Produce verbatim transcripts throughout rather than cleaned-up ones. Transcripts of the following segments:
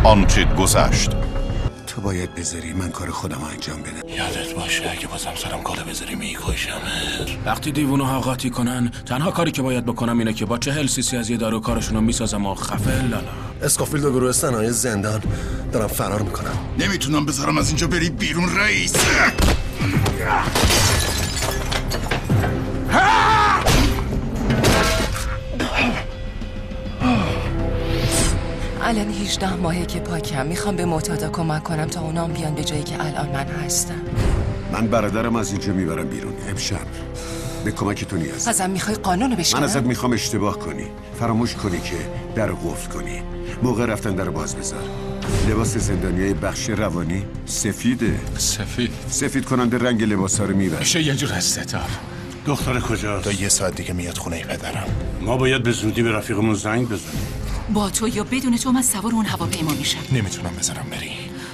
آنچه گذشت. تو باید بذاری من کار خودم انجام بدم. یادت باشه اگه بازم سرم کاله بذاری میکشمت. وقتی دیوونو ها قاطی کنن تنها کاری که باید بکنم اینه که با چهل سیسی از یه دارو کارشونو میسازم و خفه لالا. اسکافیلد و گروه صنایع زندان دارم فرار میکنم. نمیتونم بذارم از اینجا بری بیرون رئیس. الان هجده ماهه که پاکم. میخوام به معتادا کمک کنم تا اونام بیان به جایی که الان من هستم. من برادرم از اینجا میبرم بیرون امشب. به کمک تو نیاز. ازم میخوای قانونو بشکنم؟ من ازت میخوام اشتباه کنی، فراموش کنی که در قفل کنی، موقع رفتن در باز بذار. لباس زندانیای بخش روانی سفیده. سفید سفید کننده رنگ لباسا رو میبره. میشه یه جور از ستار. دختر کجاست؟ تا یه ساعت دیگه میاد خونه پدرم. ما باید به زودی به رفیقمون زنگ بزنیم. با تو یا بدون تو من سوار اون هواپیما میشم. نمیتونم بذارم بری.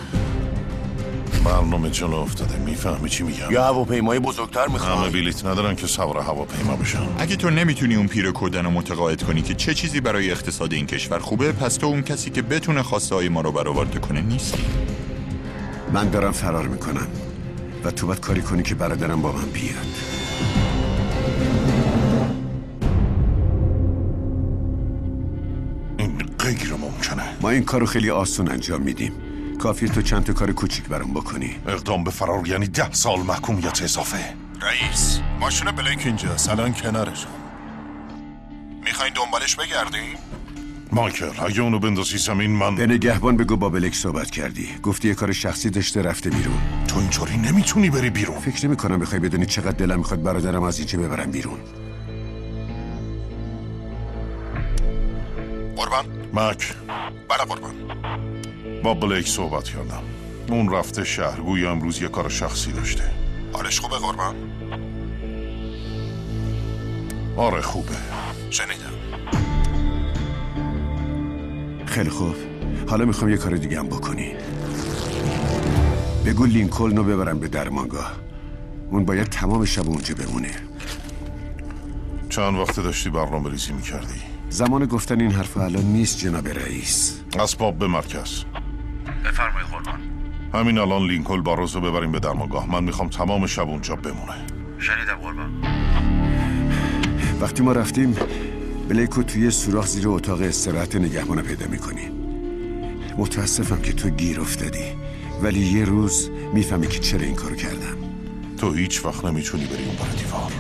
برنامه جلو افتاده، میفهمی چی میگم؟ یا هواپیمای بزرگتر میخوام. همه بلیت ندارن که سوار هواپیما بشن. اگه تو نمیتونی اون پیر کودن رو متقاعد کنی که چه چیزی برای اقتصاد این کشور خوبه، پس تو اون کسی که بتونه خواسته های ما رو برآورده کنه نیستی. من دارم فرار میکنم و تو باید کاری کنی که برادرم با من بیاد. این غیر ممکنه. ما این کارو خیلی آسون انجام میدیم. کافیه تو چند تا کار کوچیک برام بکنی. اقدام به فرار یعنی ده سال محکومیت اضافه. رئیس ماشین بلک اینجاست، الان کنارشون. میخواین دنبالش بگردیم؟ مایکل اگه اونو بندازی زمین من... به نگهبان بگو با بلک صحبت کردی. گفتی یه کار شخصی داشته رفته بیرون. تو اینطوری نمیتونی بری بیرون. فکر نمی کنم بخوای بدونی چقدر دلم میخواد برادرم از اینجا ببرم بیرون. قربان؟ مک بله قربان. با بلیک صحبت کردم. اون رفته شهر، گویا امروز یه کار شخصی داشته. حالش خوبه قربان؟ آره خوبه. شنیدم. خیلی خوب. حالا میخوام یه کار دیگه هم بکنی. بگو لینکلن رو ببرم به درمانگاه. اون باید تمام شب اونجا بمونه. چند وقت داشتی برنامه ریزی میکردی؟ زمان گفتن این حرف الان نیست جناب رئیس. اسباب به مرکز. بفرمایید قربان. همین الان لینکلن باروز رو ببریم به درمانگاه. من میخوام تمام شب اونجا بمونه. شنیدم قربان. وقتی ما رفتیم بلیکو توی سوراخ زیر اتاق استراحت نگهبان پیدا میکنی. متاسفم که تو گیر افتادی، ولی یه روز میفهمی که چرا این کارو کردم. تو هیچ وقت نمیتونی بری اون برای دیوار.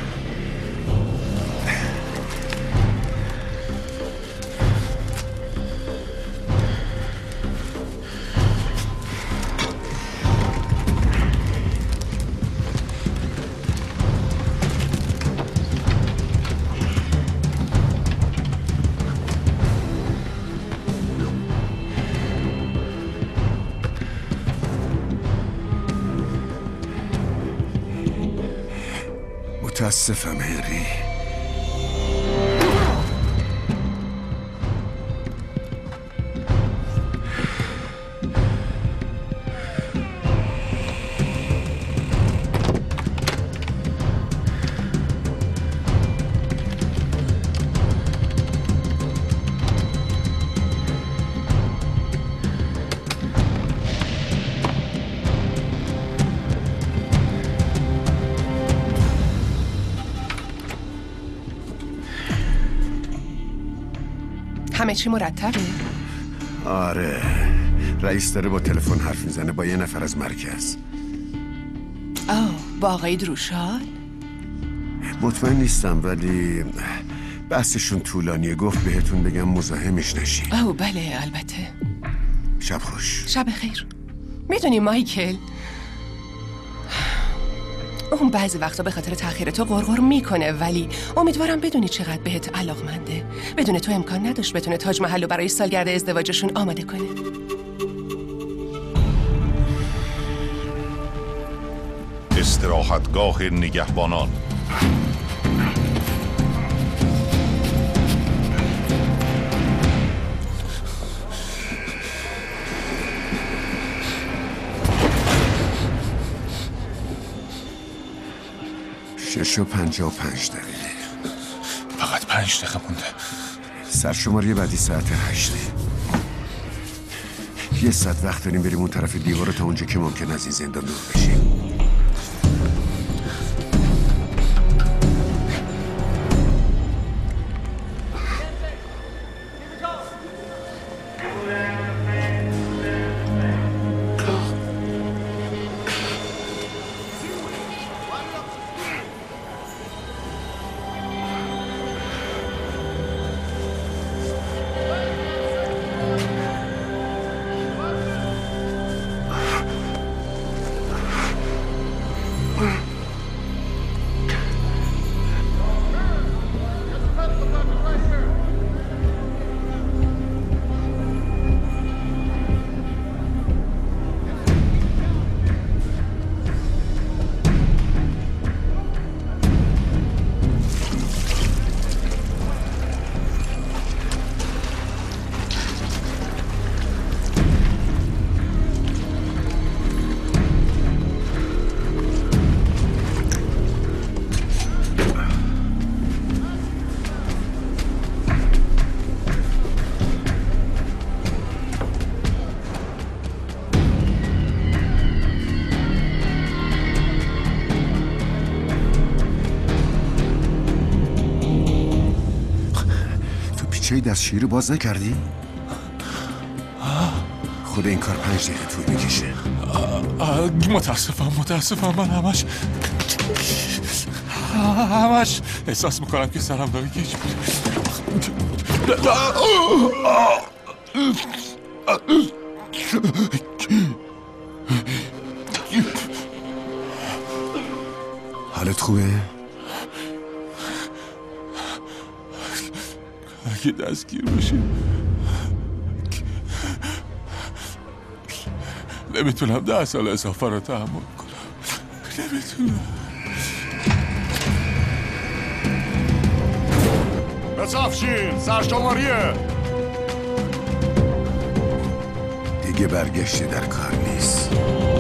متاسفم هنری. همه چی مرتبه؟ آره، رئیس داره با تلفن حرف میزنه با یه نفر از مرکز. آه، با آقای دروشال؟ مطمئن نیستم ولی بحثشون طولانیه. گفت بهتون بگم مزاحمش نشین. آه بله البته. شب خوش. شب خیر. میدونی مایکل، اون بعضی وقتا به خاطر تأخیر تو غرغر میکنه، ولی امیدوارم بدونی چقدر بهت علاقمنده. بدون تو امکان نداشت بتونه تاج محل رو برای سالگرد ازدواجشون آماده کنه. استراحتگاه نگهبانان. شش و پنجاه و پنج دقیقه. فقط پنج دقیقه مونده. سرشماری بعدی ساعت هشته. یه صد وقت داریم بریم اون طرف دیوار تا اونجا که ممکن از این زندان دور بشیم. چه دستشویی رو باز نکردی؟ خود این کار پنج دقیقه طول میکشه. متاسفم متاسفم من همش همش احساس میکنم که سرم داره گیج حالت خوبه؟ اگه دستگیر باشی نمیتونم ده سال اضافه رو تحمل کنم. نمیتونم. بصفشین سرشماریه. دیگه برگشتی در کار نیست.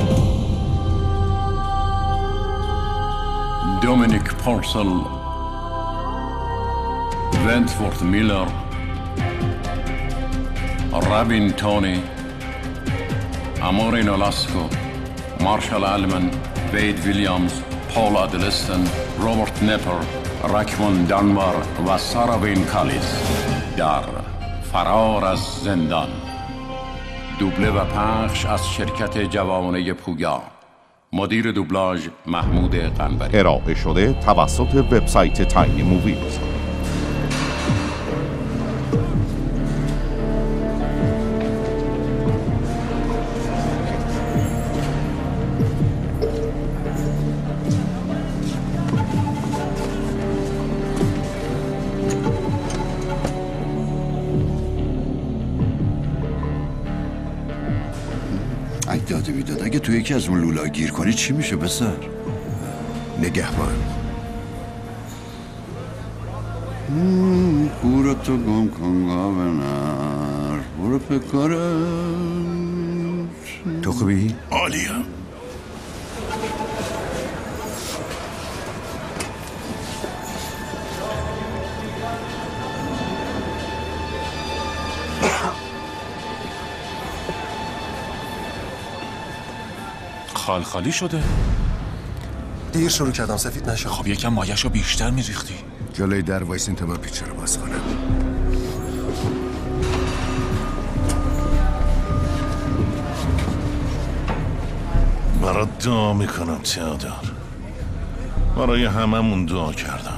دومینیک پارسل، ونتورت میلر، رابین تونی، امورین لاسکو، مارشال آلمن، وید ویلیامز، پول ادلستن، روبرت نپر، راکمون دانبار و سارا وین کالیس در فرار از زندان. دوبله و پخش از شرکت جوانه پویا. مدیر دوبلاژ محمود قنبری. ارائه شده توسط وبسایت تاینی موویز. داده بیداد اگه تو یکی از اون لولا گیر کنی چی میشه بسر؟ نگهبان برو تو گم کن گاونر برو پکارم. تو خوبی؟ عالیم. خال خالی شده. دیر شروع کردم سفید نشد. خب یکم مایه‌شو بیشتر میریختی. جلوی در وایسین تا من پیچه رو باز کنم. برات دعا میکنم تئودور. برای هممون دعا کردم.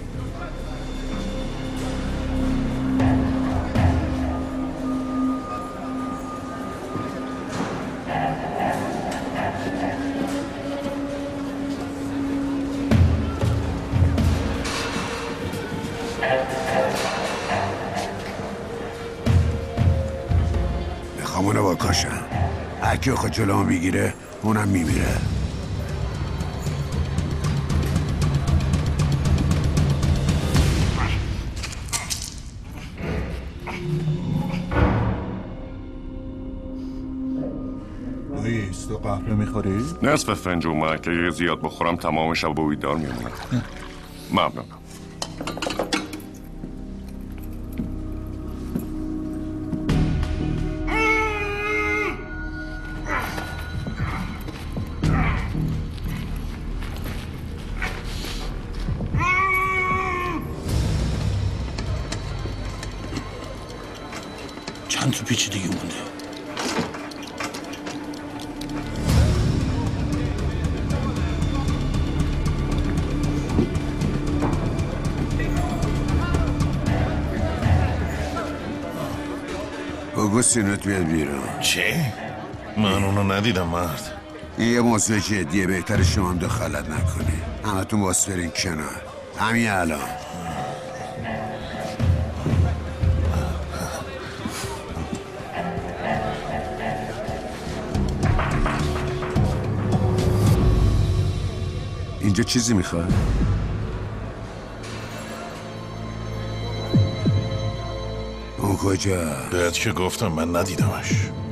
همونو با کاشم. هرکی خود جلو هم میگیره اونم میمیره. لوئیس تو قهوه میخوری؟ نصف فنجون من که اگه زیاد بخورم تمام شب با بیدار میمونم. ممنون. چند تا پیچیدگی مونده. اوگوستینوت بیاد بیرون. چی؟ من اونو ندیدم مرد. این یه موضوع جدیه، بهتر شما هم دخالت نکنی. همه تون باس برین کنار همین الان. اینجا چیزی میخواد؟ اون کجا؟ بهت که گفتم من ندیدمش.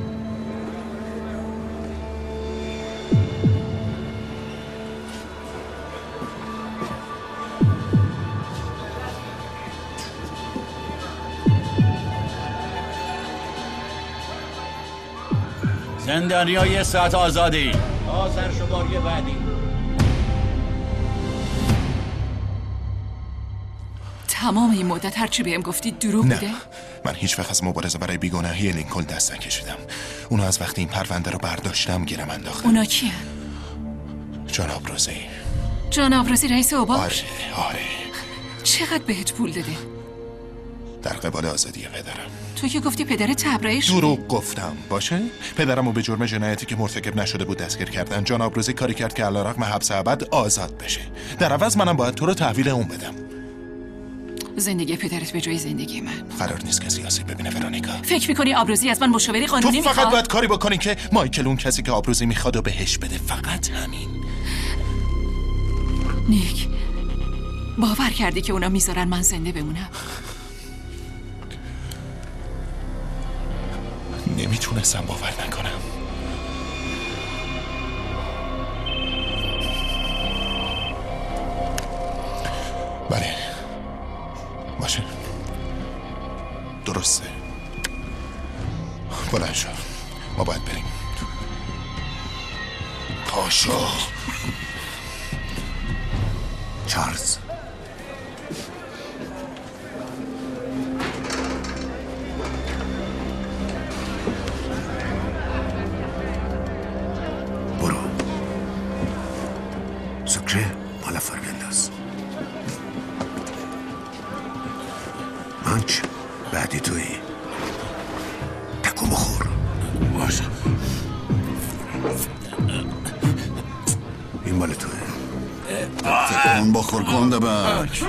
زندانیا یه ساعت آزادی. آذر شماری بعدی. تمام این مدت هرچی بهم گفتی دروغ بوده؟ نه، من هیچ وقت از مبارزه برای بیگناهی لینکلن دست نکشیدم. اونا از وقتی این پرونده رو برداشتم گیرم انداختن. اونا کیه؟ جناب روزی. جناب روزی رئیس اوباش؟ آره آره. چقدر بهت پول داده؟ در قبال آزادی پدرم. تو که گفتی پدر تبرئه شده. دروغ گفتم باشه؟ پدرم رو به جرم جنایتی که مرتکب نشده بود دستگیر کردن. جناب روزی کاری کرد که علیرغم حبس ابد آزاد بشه. در عوض منم باید تو رو تحویل اون بدم. زندگی پدرت به جای زندگی من. قرار نیست کسی آسیب ببینه ورونیکا. فکر میکنی آبروزی از من مشاوره قانونی میخواد؟ تو میخواد؟ فقط باید کاری بکنی که مایکل اون کسی که آبروزی میخواد و بهش بده. فقط همین. نیک، باور کردی که اونا میذارن من زنده بمونم؟ نمیتونستم باور نکنم. بله باشه، درسته. بلند شو، ما باید بریم. پاشو چارلز. برو سکره بالا فر بنداز. منچ بعدی تویی. تکو بخور. باشه. این مال توه. تکون بخور کنده بک.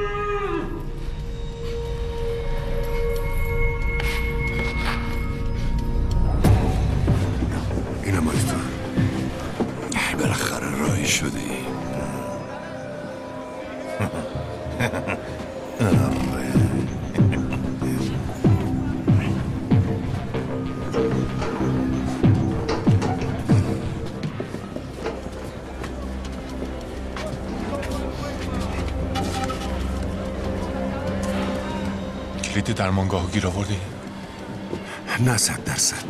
این مال تو. بالاخره راهی شدی. کلید درمانگاهو گیر آوردی؟ نه صد درصد.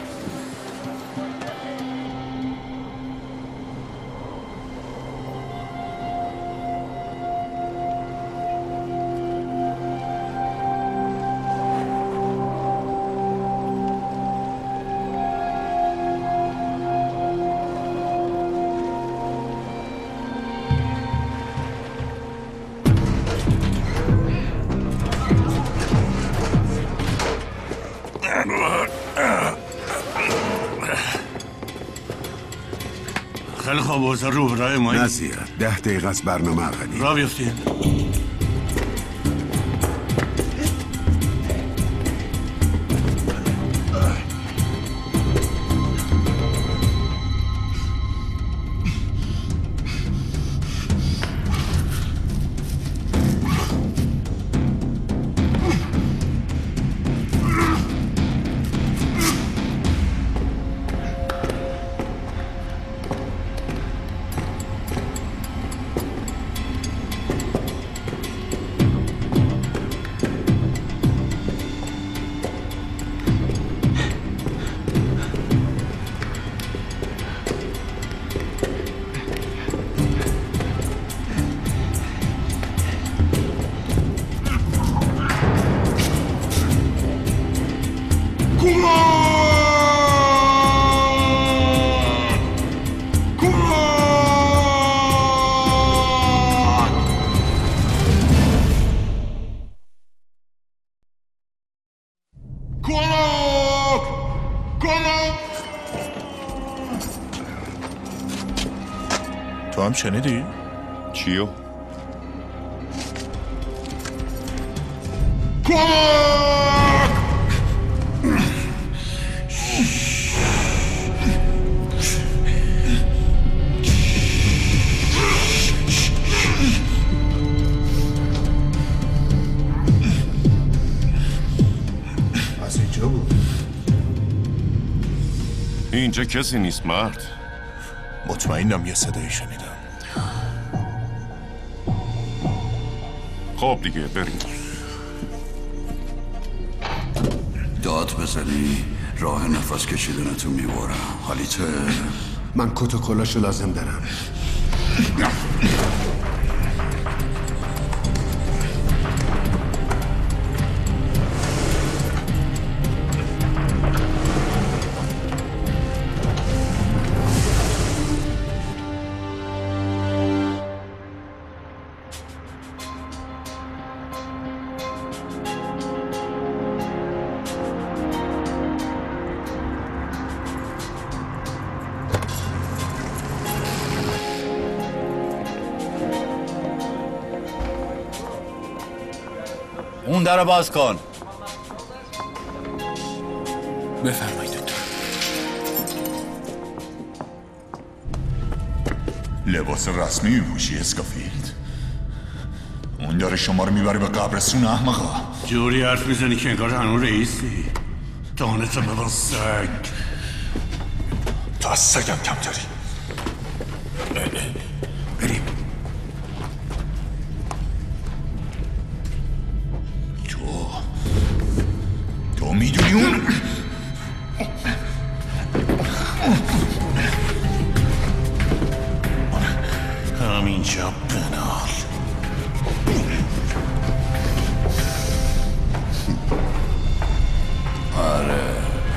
خیلی خواب اوزا رو برای ما. نه زیاد. ده دقیقه از برنامه اولی. را بیفتین. تو هم شنیدی؟ چیو؟ از اینجا بود. اینجا کسی نیست مرد. مطمئنم یه صدایی شنیدم. خب دیگه بریم. داد بزنی راه نفس کشیدنتو میبرم. حالیته؟ من کت و کلاشو لازم دارم. اون در رو باز کن. بفرمایید دکتر. لباس رسمی میپوشی اسکافیلد؟ اون داره شما رو میبره به قبرستون احمقا. جوری حرف میزنی که انگار هنون رئیسی. دانتو ببن سگ. تو از سگم کم داری. بریم. تو میدونی اون همینجا بنال. آره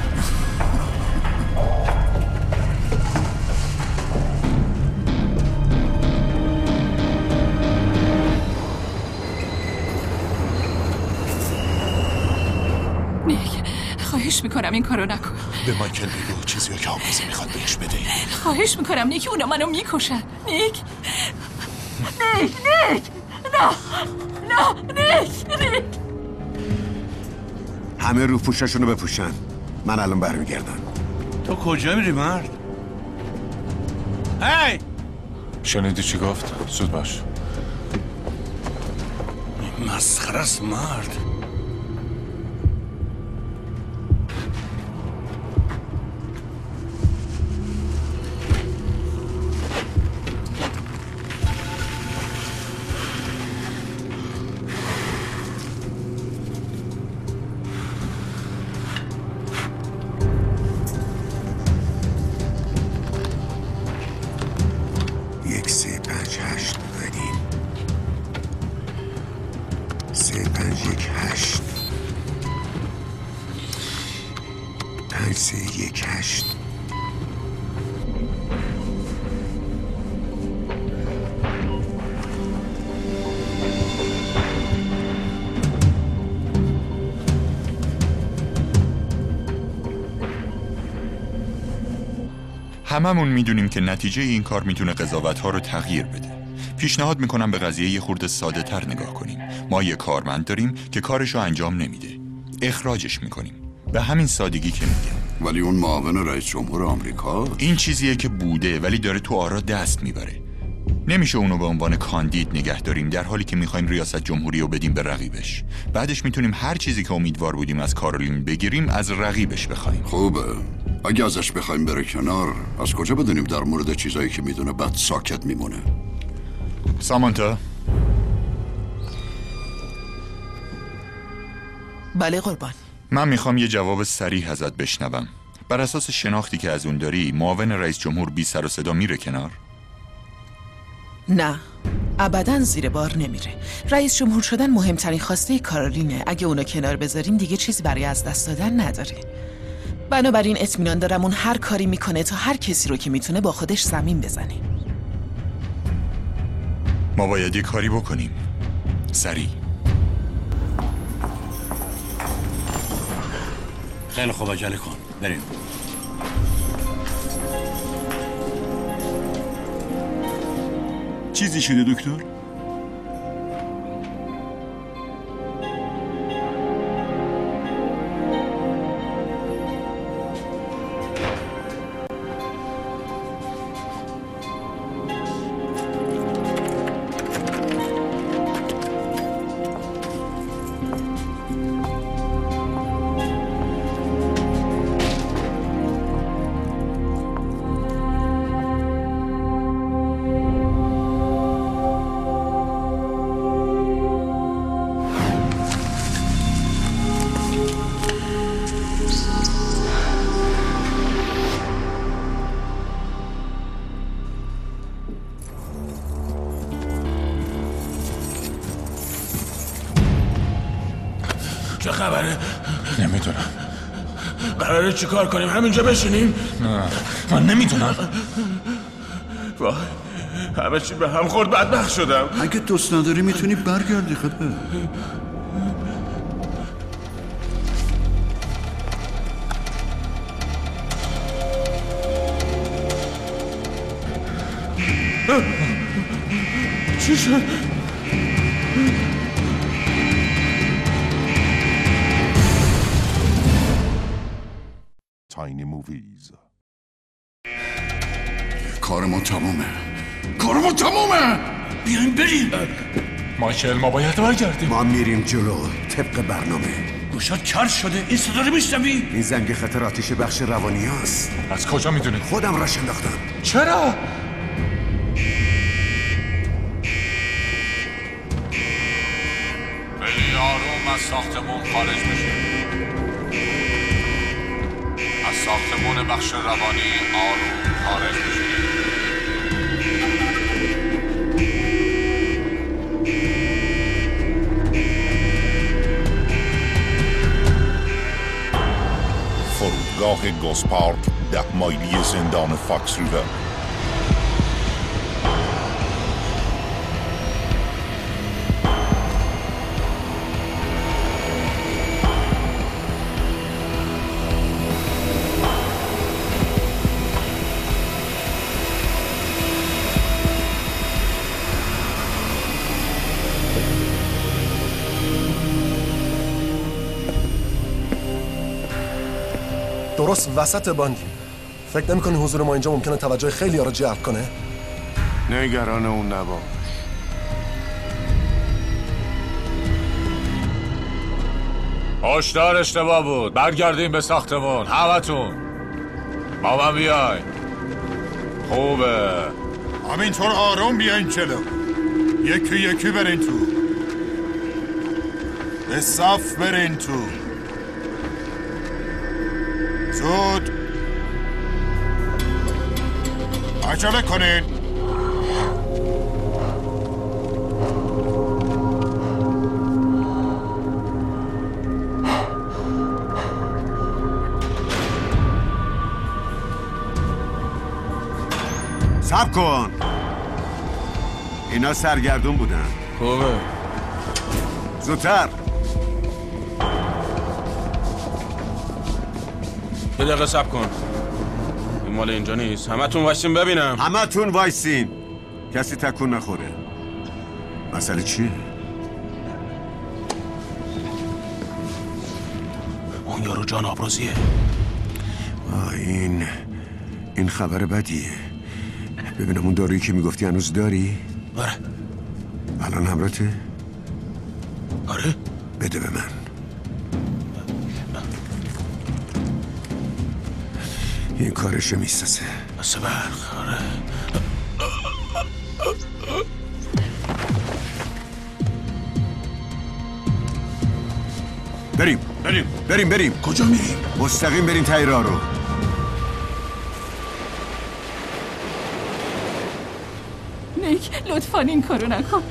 خواهش میکنم این کارو نکن. به مایکل بگو چیزی که حافظه میخواد بهش بده. خواهش میکنم نیک، اونا منو میکشن. نیک نیک نیک نه نه نیک نیک. همه رو پوششونو بپوشن. من الان برمیگردم. تو کجا میری مرد؟ هی! شنیدی چی گفت؟ زود باش. مسخره است مرد. هممون میدونیم که نتیجه این کار میتونه قضاوت‌ها رو تغییر بده. پیشنهاد میکنم به قضیه یه خورده ساده تر نگاه کنیم. ما یه کارمند داریم که کارشو انجام نمیده. اخراجش میکنیم. به همین سادگی که میگم. ولی اون معاون رئیس جمهور آمریکا؟ این چیزیه که بوده ولی داره تو آرا دست میبره. نمیشه اونو به عنوان کاندید نگه داریم در حالی که میخوایم ریاست جمهوری رو بدیم به رقیبش. بعدش میتونیم هر چیزی که امیدوار بودیم از کارولین بگیریم از رقیبش بخوایم. خوبه. اگه ازش بخوایم بره کنار، از کجا بدونیم در مورد چیزایی که میدونه بعد ساکت میمونه؟ سامانتا. بله قربان. من میخوام یه جواب صریح ازت بشنوم. بر اساس شناختی که از اون داری، معاون رئیس جمهور بی سر و صدا میره کنار؟ نه، ابداً زیر بار نمیره. رئیس جمهور شدن مهمترین خواسته کارولینه. اگه اونو کنار بذاریم دیگه چیزی برای از دست دادن نداره. بنابراین اطمینان دارم اون هر کاری میکنه تا هر کسی رو که میتونه با خودش زمین بزنه. ما باید یه کاری بکنیم سریع. خیلی خوب عجله کن بریم. چیزی شده دکتر؟ چه خبره؟ نمیدونم. قراره چی کار کنیم؟ همینجا بشینیم؟ نه من نمیدونم. وای همه چی به هم خورد، بدبخت شدم. اگه دوست نداری میتونی برگردی خبه. چی شد؟ Tiny Movies. کار ما تمومه. کار ما تمومه. بیاین بریم. مایکل ما باید برگردیم. ما میریم جلو طبق برنامه. گوشات کار شده. این صدا رو میشنوی؟ این زنگ خطر آتش بخش روانی هست. از کجا میدونی؟ خودم راش انداختم. چرا؟ خیلی آروم از ساختمون خارج بشیم. از ساختمون بخش روانی آروم خارج بشیم. فرودگاه گوسپارک ده مایلی زندان فاکس ریور. درست وسط باندیم. فکر نمی‌کنی حضور ما اینجا ممکنه توجه خیلی ها رو جلب کنه؟ نگران اون نباش. هشدار اشتباه بود. برگردیم به ساختمون. همتون با من بیاین. خوبه. همینطور آروم بیاین جلو. یکی یکی برین تو. به صف برین تو. زود عجله کنین. صبر کن. اینا سرگردون بودن. خوبه. زودتر. یه دقیقه صبر کن. این مال اینجا نیست. همتون وایسین ببینم. همتون وایسین. کسی تکون نخوره. مسئله چیه؟ اون یارو جان آبروزیه. آه این این خبر بدیه. ببینم اون دارویی که میگفتی هنوز داری؟ آره. الان همراته؟ آره. بده به من. این کارشو میسازه. بس برخ. آره. بریم بریم بریم بریم. کجا میریم؟ مستقیم بریم ته راه رو. نیک لطفاً این کارو نکن.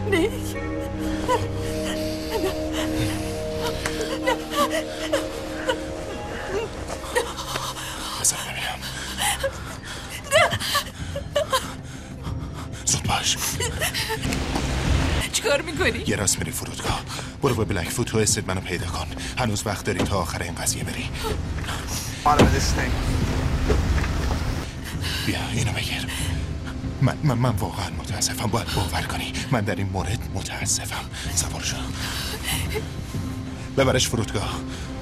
نیک بذار ببینم. زود باش. چیکار میکنی؟ یه راست میری فرودگاه. برو به بلک فوت و استد منو پیدا کن. هنوز وقت داری تا آخر این قضیه بری. بیا اینو بگیر. من, من, من واقعا متاسفم. باید باور کنی من در این مورد متاسفم. سوار شو. ببرش فرودگاه.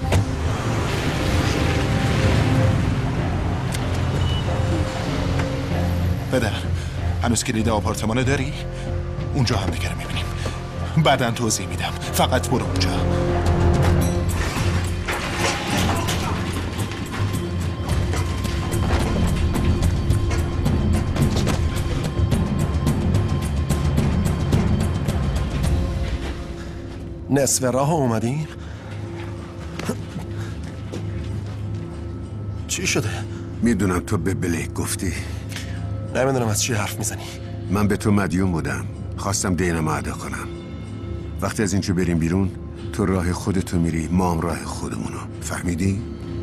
پدر هنوز کلید آپارتمانو داری؟ اونجا هم دیگه رو میبینیم. بعداً توضیح میدم. فقط برو اونجا. نصف راه اومدیم؟ چی شده؟ میدونم تو به بلیک گفتی. نمیدونم از چی حرف میزنی. من به تو مدیون بودم. خواستم دینم ادا کنم. وقتی از اینجا بریم بیرون تو راه خودتو میری، ما هم راه خودمونو. فهمیدی؟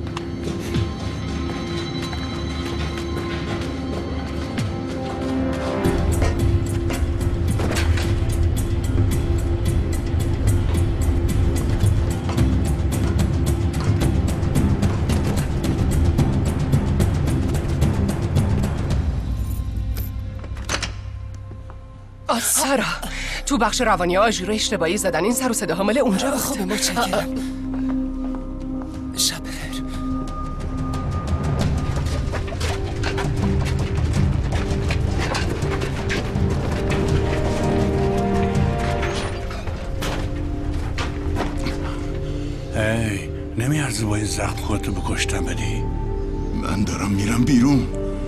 سارا تو بخش روانی آژیر اشتباهی زدن. این سر و صدا مال اونجا بود. خب متشکرم. شب بخیر. هی نمیارزه با این زخم خودتو به کشتن بدی؟ من دارم میرم بیرون.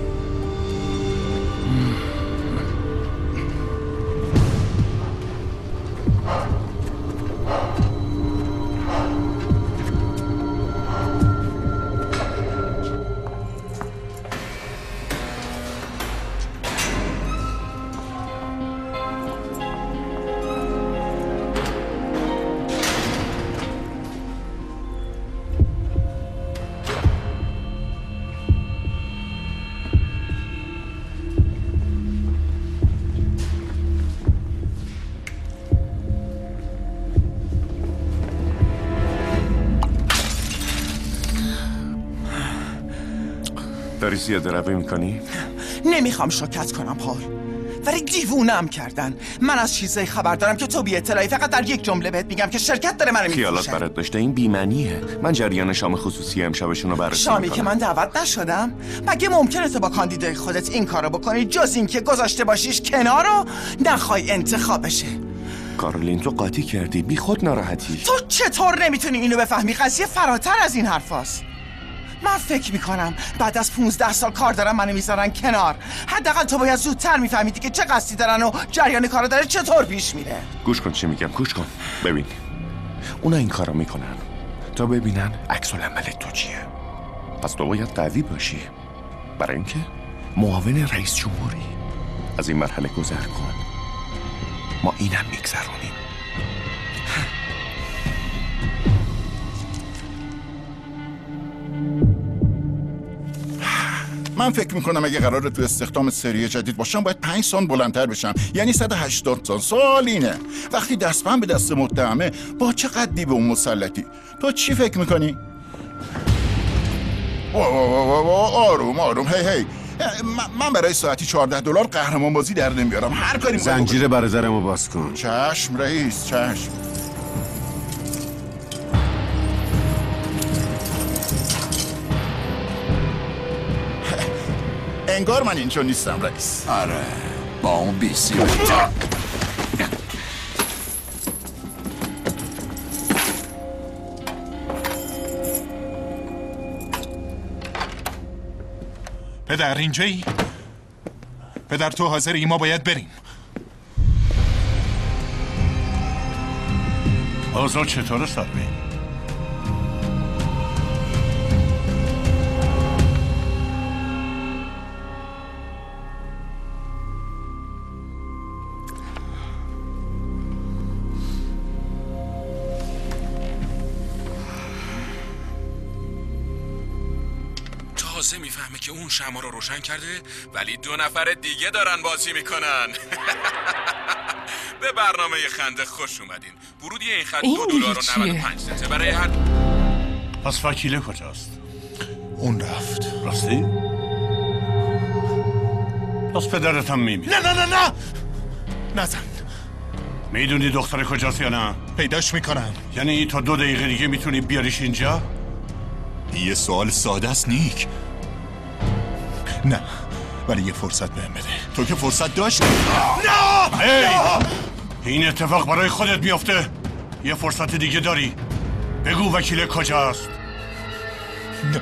داری زیاده روی میکنی؟ نمیخوام شوکت کنم پال، ولی دیوونم کردن. من از چیزایی خبر دارم که تو بی اطلاعی. فقط در یک جمله بهت میگم که شرکت داره منو میفروشه. خیالات برات داشته این بی‌معنیه. من جریان شام خصوصی امشبشون رو بررسی شامی میکنم. که من دعوت نشدم؟ مگه ممکنه تو با کاندیدای خودت این کارو بکنی جز این که گذاشته باشیش کنار رو نخوای انتخاب بشه؟ کارولین تو قاطی کردی. بی خود ناراحتی. تو چطور نمیتونی اینو بفهمی؟ قضیه فراتر از این حرفاست. من فکر میکنم بعد از پونزده سال کار دارم منو میذارن کنار. حداقل تو باید زودتر میفهمیدی که چه قصدی دارن و جریان کارو داره چطور پیش میره. گوش کن چی میگم. گوش کن ببین. اونا این کارو میکنن تا ببینن عکس العمل تو چیه. پس تو باید قوی باشی برای اینکه معاون رئیس جمهوری. از این مرحله گذر کن. ما اینم میگذرونیم. من فکر میکنم اگه قراره تو استخدام سری جدید باشم باید پنج سان بلندتر بشم، یعنی صد و هشتاد سان. سوال اینه وقتی دستم به دست متهمه با چه قدی به اون مسلطی؟ تو چی فکر میکنی؟ آروم آروم. هی هی من برای ساعتی چهارده دلار قهرمان بازی در نمیارم. هر کاری زنجیر برادرمو باز کن. چشم رئیس چشم. انگار من اینجا نیستم رئیس. آره با اون بیسی پدر اینجایی؟ پدر تو حاضری؟ ما باید بریم. آزاد چطوره سالمی؟ تازه میفهمه که اون شمع رو روشن کرده ولی دو نفر دیگه دارن بازی میکنن. به برنامه خنده خوش اومدین. ورودی این خط دو دلار و نود و پنج سنته برای هر. پس وکیله کجاست؟ اون رفت. راستی؟ پس پدرت هم میمیره. نه نه نه نه نزن. میدونی دختر کجاست یا نه؟ پیداش میکنم. یعنی تا دو دقیقه دیگه میتونی بیاریش اینجا؟ یه سوال ساده است نیک. نه ولی یه فرصت بهم بده. تو که فرصت داشتی. نه هی این اتفاق برای خودت میفته. یه فرصت دیگه داری. بگو وکیل کجاست؟ نه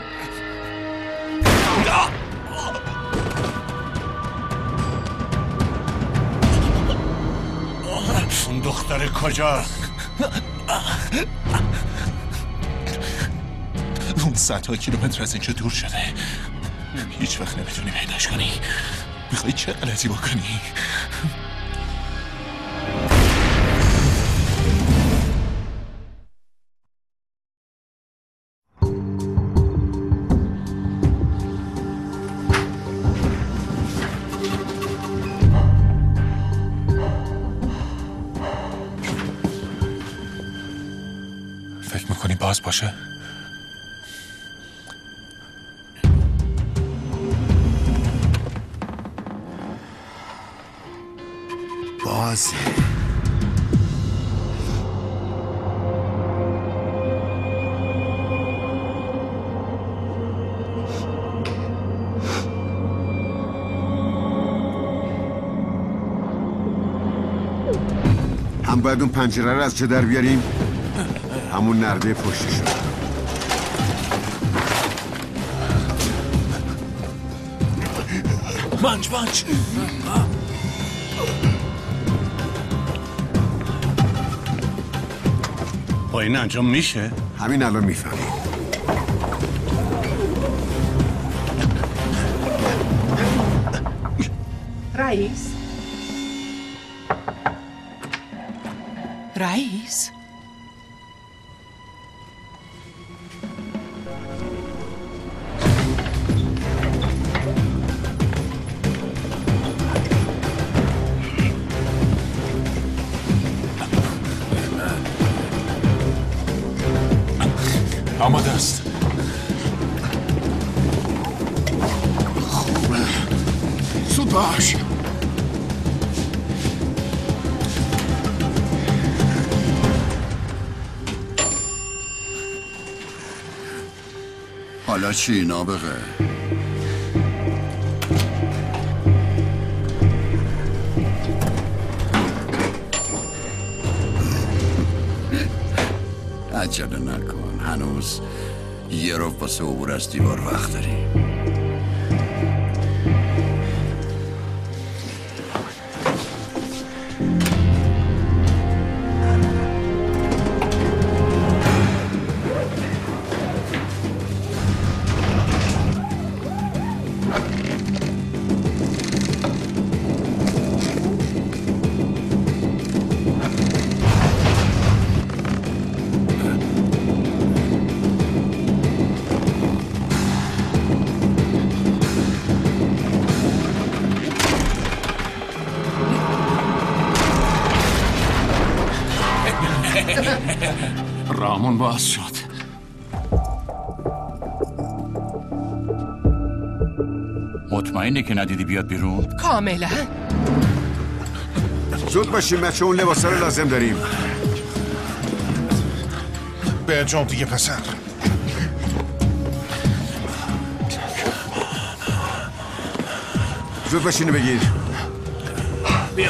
اون دختر کجاست؟ اون صدها کیلومتر از اینجا دور شده. هیچ وقت نمیتونی پیداش کنی. میخوای چه غلطی بکنی؟ فکر میکنی باز باشه؟ بازه. هم باید اون پنجره رو از جا در بیاریم، همون نرده پشتشو. منج منج با این انجام میشه؟ همین الان میفهمیم. رئیس رئیس آماده است. خوبه. زود باش. حالا چی نابغه؟ عجله نکن، هنوز یه رو واسه عبور از دیوار وقت داری. رامون باز شد. مطمئنی که ندیدی بیاد بیرون؟ کاملا. زود باشیم بچه، اون لباسا رو لازم داریم. به جام دیگه پسر. زود باشینو بگیر. بیا.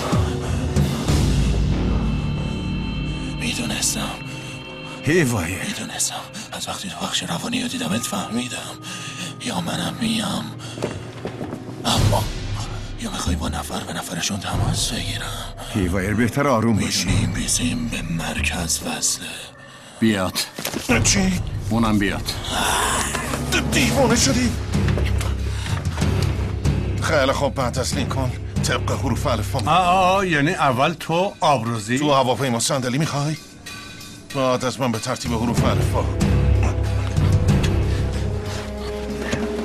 میدونستم هیوایه میدونستم از وقتی تو بخش روانی رو دیدمت فهمیدم یا منم میم، اما یا میخوای با نفر به نفرشون تماس بگیرم. هیوایر بهتر آروم باشی. میدونیم بیزیم به مرکز وصله. بیاد. چی؟ اونم بیاد. دیوانه شدی؟ خیلی خوب، بعد تسلیم کن طبق حروف الفبا. آه یعنی اول تو آبروزی؟ تو هواپیما صندلی میخوای؟ بعد از من به ترتیب حروف الفبا.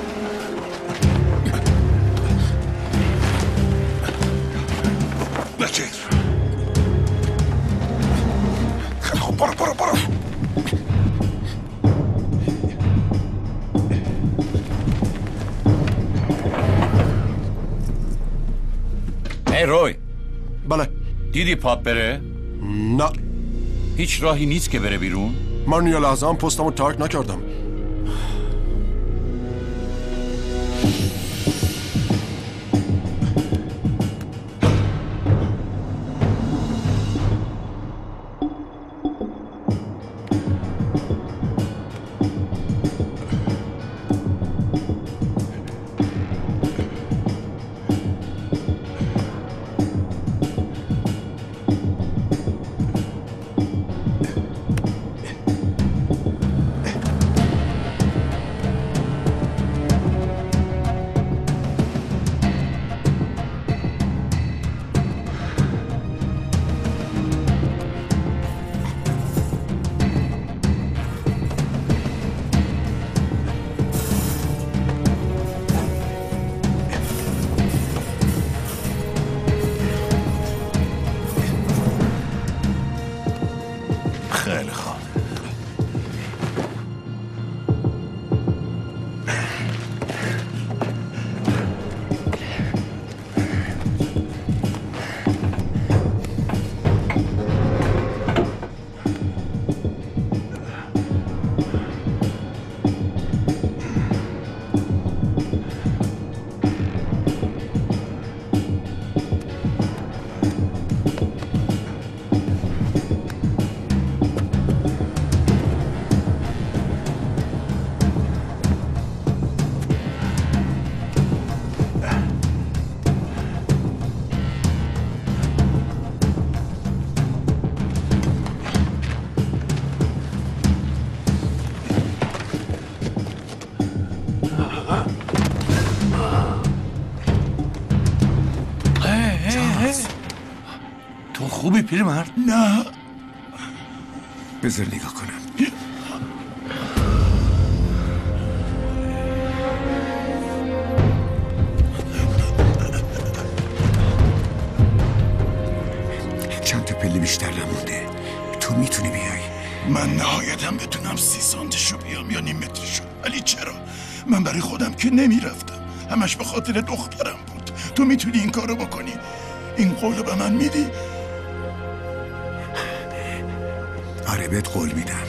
برو برو برو. ای روی. بله. دیدی پاپ بره؟ نه. هیچ راهی نیست که بره بیرون؟ من یه لحظه هم پستمو ترک نکردم. خیلی خوب. تو خوبی پیرمرد؟ نه. بذار نگاه کنم. چند تا پله بیشتر نمونده. تو میتونی بیای. من نهایتم بتونم سی سانتشو بیام یا نیم مترشو. ولی چرا؟ من برای خودم که نمیرفتم. همش به خاطر دخترم بود. تو میتونی این کارو بکنی؟ این قولو به من میدی؟ آره بهت قول میدم.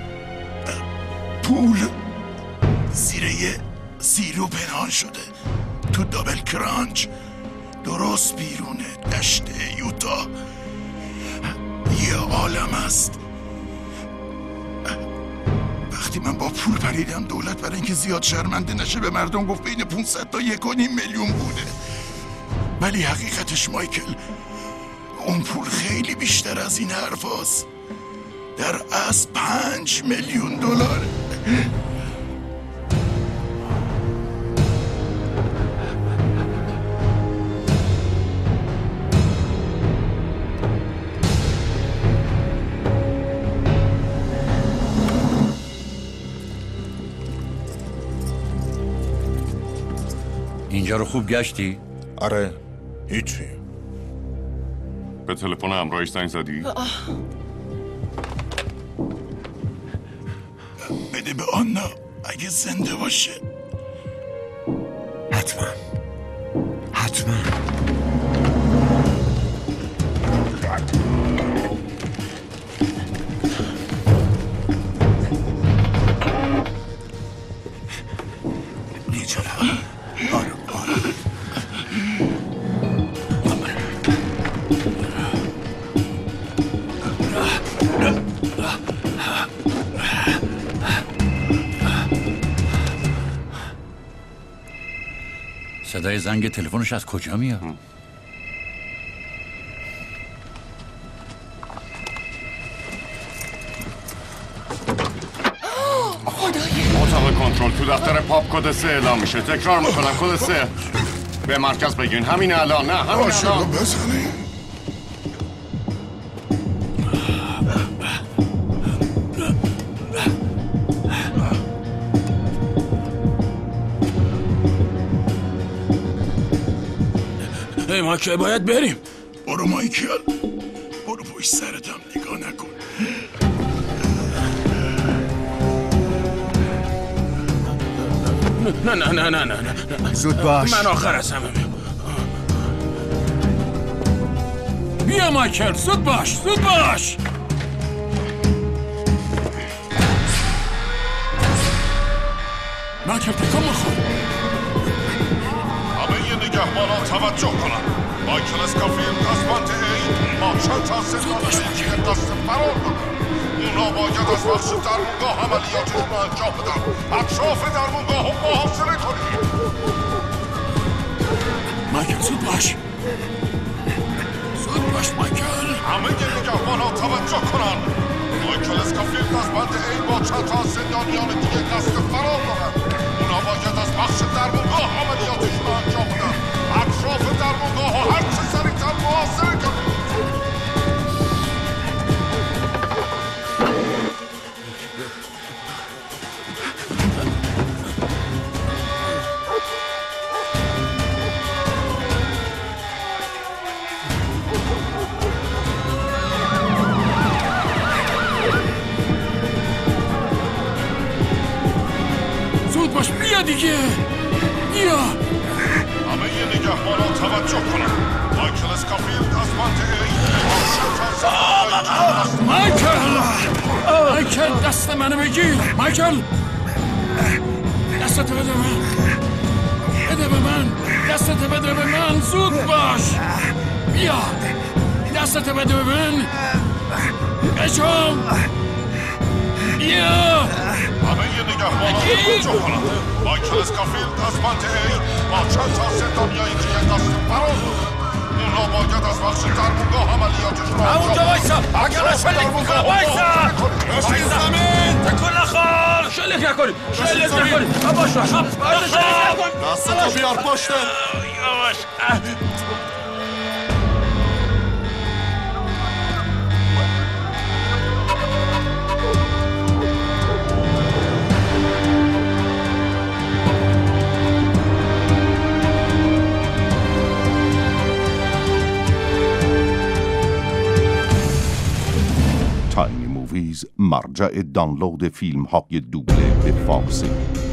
پول زیر یه زیرو پنهان شده تو دابل کرانچ، درست بیرونه دشت یوتا. یه عالم است. وقتی من با پول پریدم دولت برای اینکه زیاد شرمنده نشه به مردم گفت بین پونصد تا یک و نیم میلیون بوده. ولی حقیقتش مایکل اون پول خیلی بیشتر از این حرف هست. در از پنج میلیون دلار. اینجا رو خوب گشتی؟ آره هیچی. به تلفن همراهش زنگ زدی؟ بده به آنا اگه زنده باشه. حتما حتما. نیجلا آرام آرام. صدای زنگ تلفنش از کجا میاد؟ اتاق کنترل تو دفتر پاپ کد سه اعلام میشه. تکرار میکنم کد سه. به مرکز بگین همین الان. نه همین الان بزنیم. ای ما که باید بریم. برو مایکل، برو پشت سرتم نگاه نکن. نه نه نه نه نه نه زود باش. من آخر از همه بیا مایکل، زود باش، زود باش. مایکل تکان مخور. همه ی نگهبانا توجه کنن. مایکل اسکافیلد از بند ای مارشال تا زندانی که دست فرار کنن. اونا باید از بخش درمونگاه عملیاتشون رو انجام بدن. اطراف درمونگاه رو محاصره کنید. مایکل زود باش. زود باش مایکل. همه ی نگهبانا توجه کنن. مایکل اسکافیلد از بند ای با چند تا زندانیان دیگه دست فرار کنن. اونا باید از بخش درمونگاه عملیاتشون رو انجام بدن. اطراف درمونگاه ها هر چه سریعتر محاصره کنید. زود باش، بیا دیگه. بیا. همه ی نگهبانا توجه کنن. مایکل اسکافیلد از بند ای مایکل مایکل دست منو بگیر. مایکل دستت بده من. بده به من. دستت بده به من. زود باش. بیا. دستت بده به من. بچم. بیا. همه ی نگهبانا توجه کنن. مایکل اسکافیلد از بند ای با چند تا زندانیایی که دست فرار کنن. اونا باید از بخش درمونگاه عملیاتشون رو انجام همونجا وایسا. مایکل شلیک میکنم. وایسا. باشید زمین. تکون نخور. شلیک نکنی. شلیک نکنی. باش باش. دستتو بیار پشتن. یواش. تایمی موویز مرجع دانلود فیلم های دوبله به فارسی.